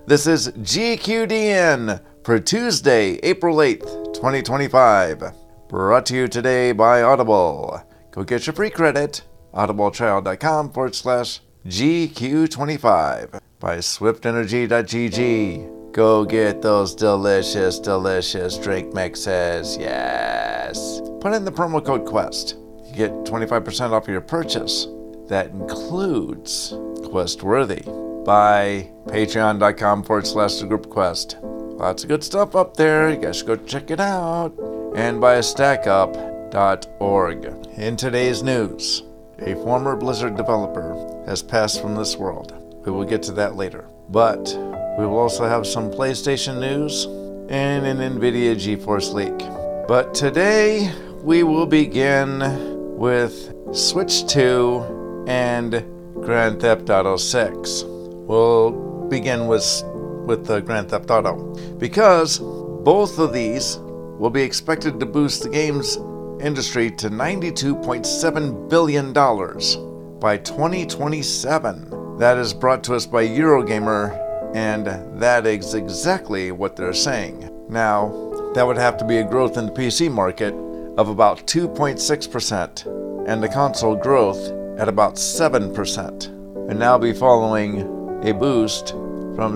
This is GQDN for Tuesday, April 8th, 2025. Brought to you today by Audible. Go get your free credit. audibletrial.com/GQ25. By swiftenergy.gg. Go get those delicious drink mixes. Yes. Put in the promo code QUEST. You get 25% off your purchase. That includes Questworthy. By patreon.com/thegroupquest. Lots of good stuff up there. You guys should go check it out. And by stackup.org. In today's news, a former Blizzard developer has passed from this world. We will get to that later. But we will also have some PlayStation news and an NVIDIA GeForce leak. But today we will begin with Switch 2 and Grand Theft Auto 6. We'll begin with the Grand Theft Auto because both of these will be expected to boost the games industry to $92.7 billion by 2027. That is brought to us by Eurogamer, and that is exactly what they're saying. Now, that would have to be a growth in the PC market of about 2.6% and the console growth at about 7%, and now be following a boost from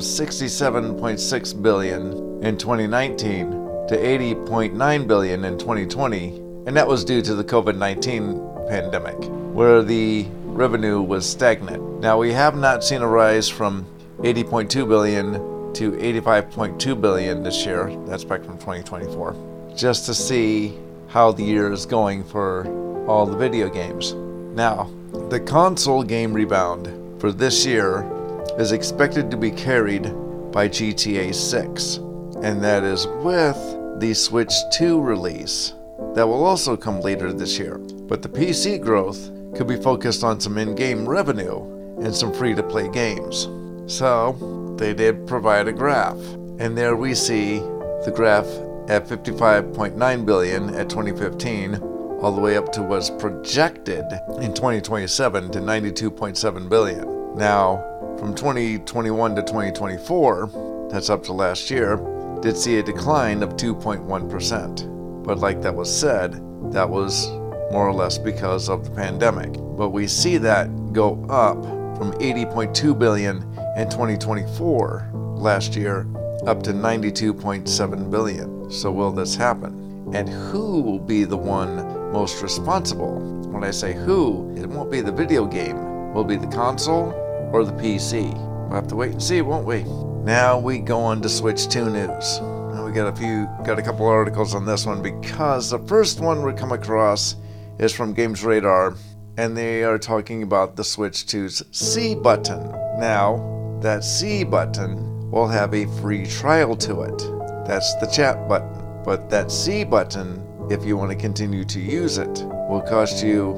$67.6 billion in 2019 to $80.9 billion in 2020, and that was due to the COVID-19 pandemic, where the revenue was stagnant. Now, we have not seen a rise from $80.2 billion to $85.2 billion this year. That's back from 2024, just to see how the year is going for all the video games. Now, the console game rebound for this year is expected to be carried by GTA 6, and that is with the Switch 2 release that will also come later this year. But the PC growth could be focused on some in-game revenue and some free-to-play games. So they did provide a graph, and there we see the graph at $55.9 billion at 2015 all the way up to what's projected in 2027 to $92.7 billion. Now, from 2021 to 2024, that's up to last year, did see a decline of 2.1%. But like that was said, that was more or less because of the pandemic. But we see that go up from $80.2 billion in 2024 last year up to $92.7 billion. So will this happen? And who will be the one most responsible? When I say who, it won't be the video game. Will it be the console or the PC? We'll have to wait and see, won't we? Now we go on to Switch 2 news. Now we got a couple articles on this one because the first one we come across is from Games Radar, and they are talking about the Switch 2's C button. Now, that C button will have a free trial to it. That's the chat button. But that C button, if you want to continue to use it, will cost you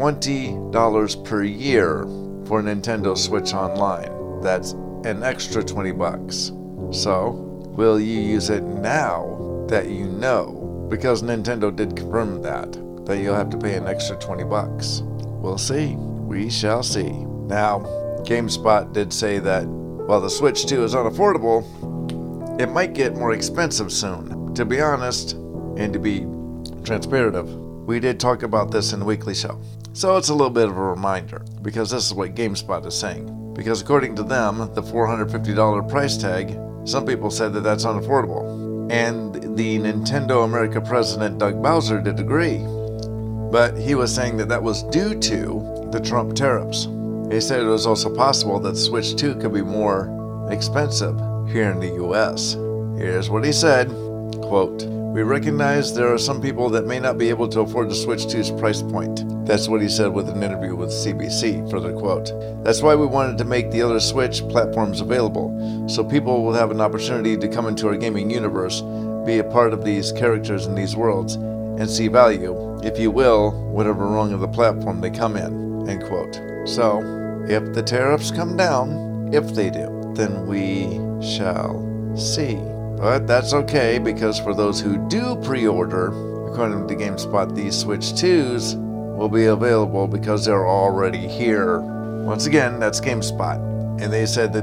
$20 per year for Nintendo Switch Online. That's an extra $20. So, will you use it now that you know? Because Nintendo did confirm that you'll have to pay an extra $20. We'll see. We shall see. Now, GameSpot did say that while the Switch 2 is unaffordable, it might get more expensive soon. To be honest, and to be transparent, we did talk about this in the weekly show. So it's a little bit of a reminder, because this is what GameSpot is saying. Because according to them, the $450 price tag, some people said that that's unaffordable. And the Nintendo America president, Doug Bowser, did agree. But he was saying that was due to the Trump tariffs. He said it was also possible that Switch 2 could be more expensive here in the US. Here's what he said, quote, "We recognize there are some people that may not be able to afford the Switch 2's price point." That's what he said with an interview with CBC, further quote. "That's why we wanted to make the other Switch platforms available, so people will have an opportunity to come into our gaming universe, be a part of these characters in these worlds, and see value, if you will, whatever rung of the platform they come in," end quote. So, if the tariffs come down, if they do, then we shall see. But that's okay, because for those who do pre-order, according to GameSpot, these Switch 2s will be available because they're already here. Once again, that's GameSpot. And they said that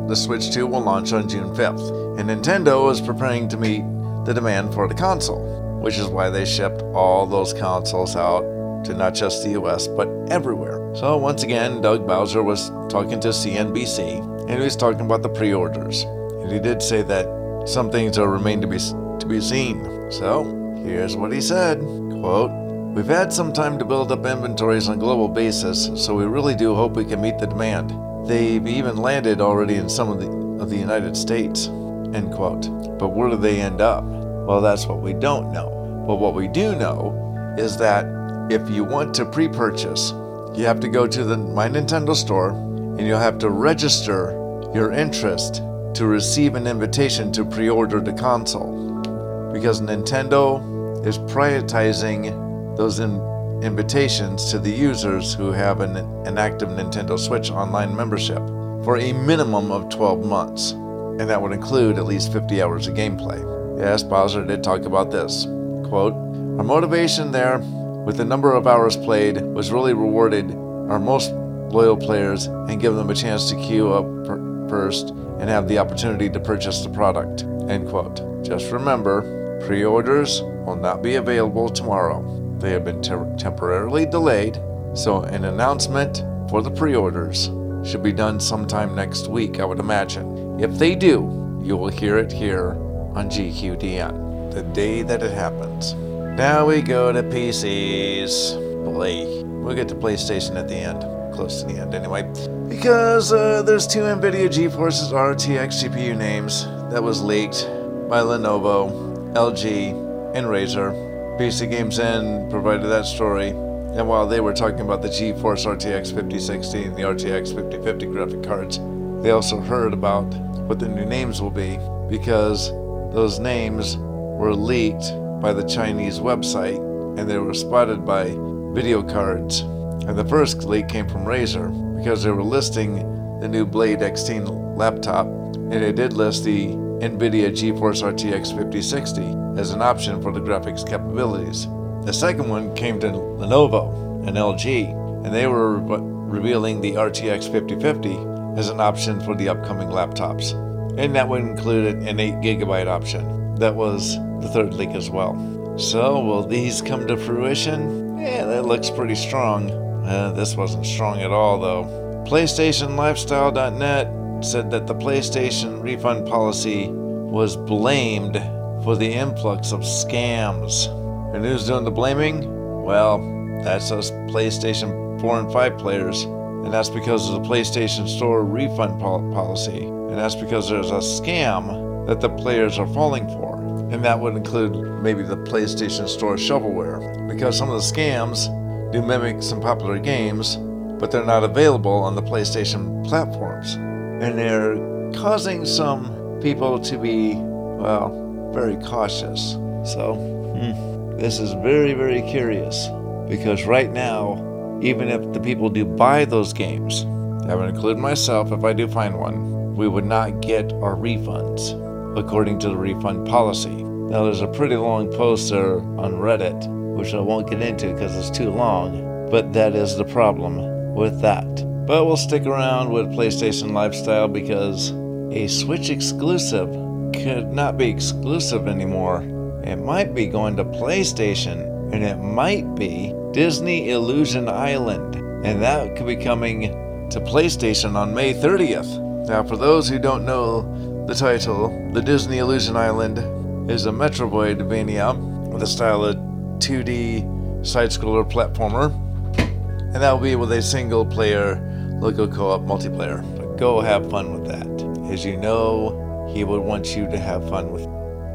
the Switch 2 will launch on June 5th, and Nintendo is preparing to meet the demand for the console, which is why they shipped all those consoles out to not just the US, but everywhere. So once again, Doug Bowser was talking to CNBC, and he was talking about the pre-orders. And he did say that some things are remain to be seen. So here's what he said, quote, "We've had some time to build up inventories on a global basis, so we really do hope we can meet the demand. They've even landed already in some of the United States," end quote. But where do they end up? Well, that's what we don't know. But what we do know is that if you want to pre-purchase, you have to go to the My Nintendo store and you'll have to register your interest to receive an invitation to pre-order the console. Because Nintendo is prioritizing those invitations to the users who have an active Nintendo Switch online membership for a minimum of 12 months. And that would include at least 50 hours of gameplay. Yes, Bowser did talk about this. Quote, "Our motivation there with the number of hours played was really rewarded our most loyal players and give them a chance to queue up first and have the opportunity to purchase the product," end quote. Just remember, pre-orders will not be available tomorrow. They have been temporarily delayed, so an announcement for the pre-orders should be done sometime next week, I would imagine. If they do, you will hear it here on GQDN, the day that it happens. Now we go to PCs. Boy, we'll get to PlayStation at the end. Close to the end anyway. Because there's two NVIDIA GeForce RTX GPU names that was leaked by Lenovo, LG, and Razer. PC Games N provided that story. And while they were talking about the GeForce RTX 5060 and the RTX 5050 graphic cards, they also heard about what the new names will be, because those names were leaked by the Chinese website and they were spotted by video cards. And the first leak came from Razer because they were listing the new Blade X10 laptop, and it did list the NVIDIA GeForce RTX 5060 as an option for the graphics capabilities. The second one came to Lenovo and LG, and they were revealing the RTX 5050 as an option for the upcoming laptops. And that would include an 8GB option. That was the third leak as well. So will these come to fruition? Yeah, that looks pretty strong. This wasn't strong at all though. PlayStationLifestyle.net said that the PlayStation refund policy was blamed for the influx of scams. And who's doing the blaming? Well, that's us PlayStation 4 and 5 players. And that's because of the PlayStation Store refund policy. And that's because there's a scam that the players are falling for. And that would include maybe the PlayStation Store shovelware. Because some of the scams do mimic some popular games, but they're not available on the PlayStation platforms. And they're causing some people to be, well, very cautious. So, this is very, very curious. Because right now, even if the people do buy those games, that would include myself if I do find one, we would not get our refunds, according to the refund policy. Now, there's a pretty long post there on Reddit, which I won't get into because it's too long, but that is the problem with that. But we'll stick around with PlayStation Lifestyle because a Switch exclusive could not be exclusive anymore. It might be going to PlayStation, and it might be Disney Illusion Island, and that could be coming to PlayStation on May 30th. Now, for those who don't know the title, the Disney Illusion Island is a Metroidvania with a style of 2D side-scroller platformer, and that will be with a single-player local co-op multiplayer. So go have fun with that. As you know, he would want you to have fun with it.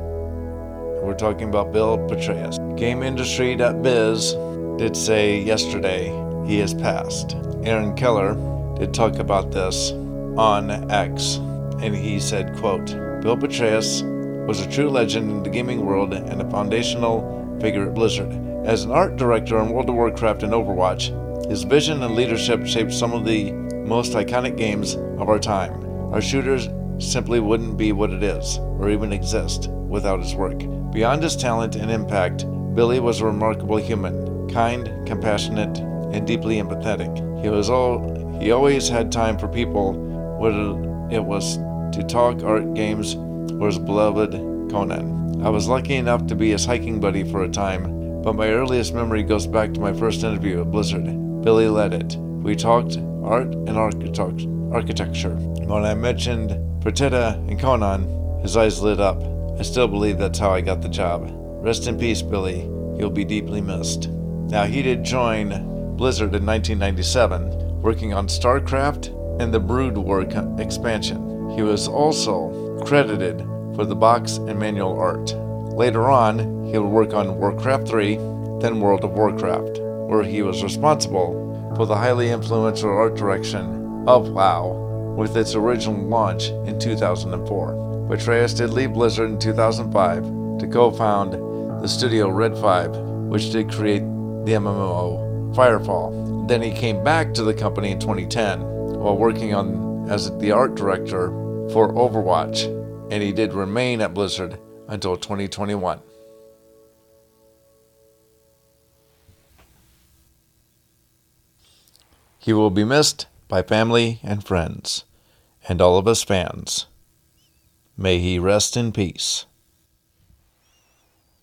We're talking about Bill Petraeus. GameIndustry.biz did say yesterday he has passed. Aaron Keller did talk about this on X, and he said, quote, "Bill Petraeus was a true legend in the gaming world and a foundational figure at Blizzard. As an art director on World of Warcraft and Overwatch, his vision and leadership shaped some of the most iconic games of our time. Our shooters simply wouldn't be what it is, or even exist, without his work. Beyond his talent and impact, Billy was a remarkable human, kind, compassionate, and deeply empathetic. He always had time for people, whether it was to talk art games for his beloved Conan. I was lucky enough to be his hiking buddy for a time, but my earliest memory goes back to my first interview at Blizzard. Billy led it. We talked art and architecture. When I mentioned Fertitta and Conan, his eyes lit up. I still believe that's how I got the job. Rest in peace, Billy. You'll be deeply missed. Now, he did join Blizzard in 1997, working on StarCraft and the Brood War expansion. He was also credited for the box and manual art. Later on, he would work on Warcraft 3, then World of Warcraft, where he was responsible for the highly influential art direction of WoW with its original launch in 2004. Petraeus did leave Blizzard in 2005 to co-found the studio Red 5, which did create the MMO Firefall. Then he came back to the company in 2010 while working on as the art director for Overwatch, and he did remain at Blizzard until 2021. He will be missed by family and friends, and all of us fans. May he rest in peace.